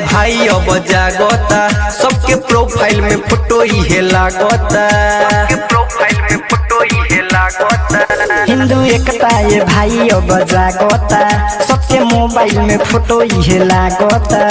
भाई अब जागता, सबके प्रोफाइल में फोटो ही लागता, हिंदू एकता ये भाई अब जागता, सबके मोबाइल में फोटो ही लागता।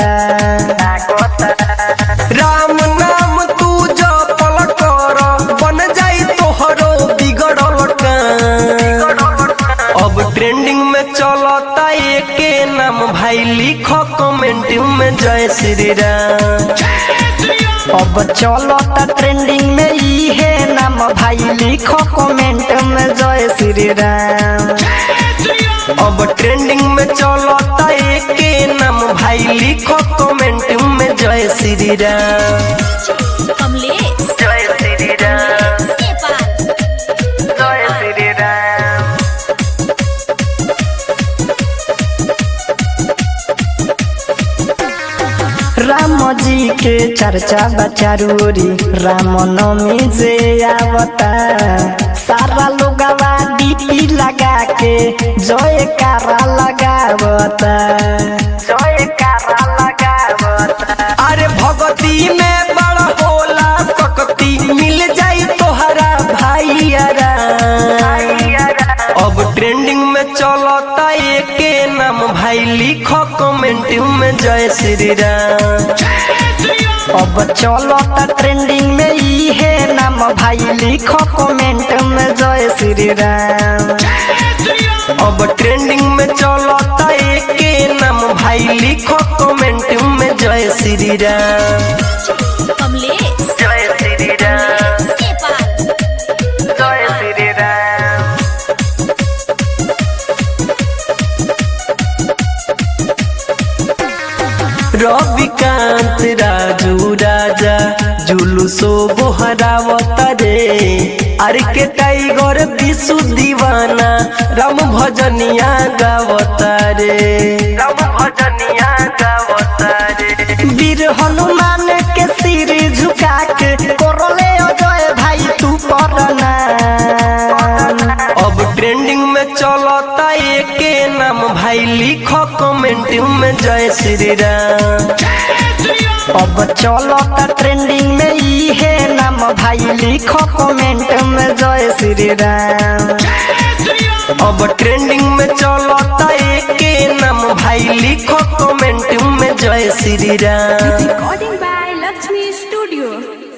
राम नाम तू जपल कर, बन जाई तोहरो बिगड़ल काम। अब ट्रेंडिंग में चलता एके नाम, भाई लिखो कमेंट में जय श्री राम। अब चलता ट्रेंडिंग में इहे नाम, भाई लिखो कमेंट में जय श्री राम। अब ट्रेंडिंग में चलता एके नाम, भाई लिखो कमेंट में जय श्री राम। जय श्री राम, जय श्री राम। राम जी के चर्चा बचारूरी, राम नवमी जे आवता, सारा लोगवा डीपी लगा के जयकारा लगावता, जयकारा लगावता। अरे भगती में बड़ा होला सकती, मिल जाई तोहरा भाईयारा। अब ट्रेंडिंग में चलता एके नाम, भाई लिखो कमेंट में जय श्री राम। अब चलता ट्रेंडिंग में इहे नाम, भाई लिखो कमेंट में जय श्री राम। अब ट्रेंडिंग में चलता एके नाम, भाई लिखो कमेंट में जय श्री राम। जय श्री राम, जय श्री राम। रविकांत राजू राजा जुलूसो बोहरावता रे, अरे के टाइगर विशु दीवाना राम भजनिया गावता रे, राम भजनिया गावता रे। वीर हनुमान के सिर झुका के करले अजय भाई तू परना। अब ट्रेंडिंग में चलता एके नाम, भाई लिखो कमेंट में जय श्री राम। अब चलता ट्रेंडिंग में इहे नाम, भाई लिखो कमेंट में जय श्री राम। अब ट्रेंडिंग में चलता एके नाम, भाई लिखो कमेंट में जय Shri Ram. Recording by Lakshmi Studio.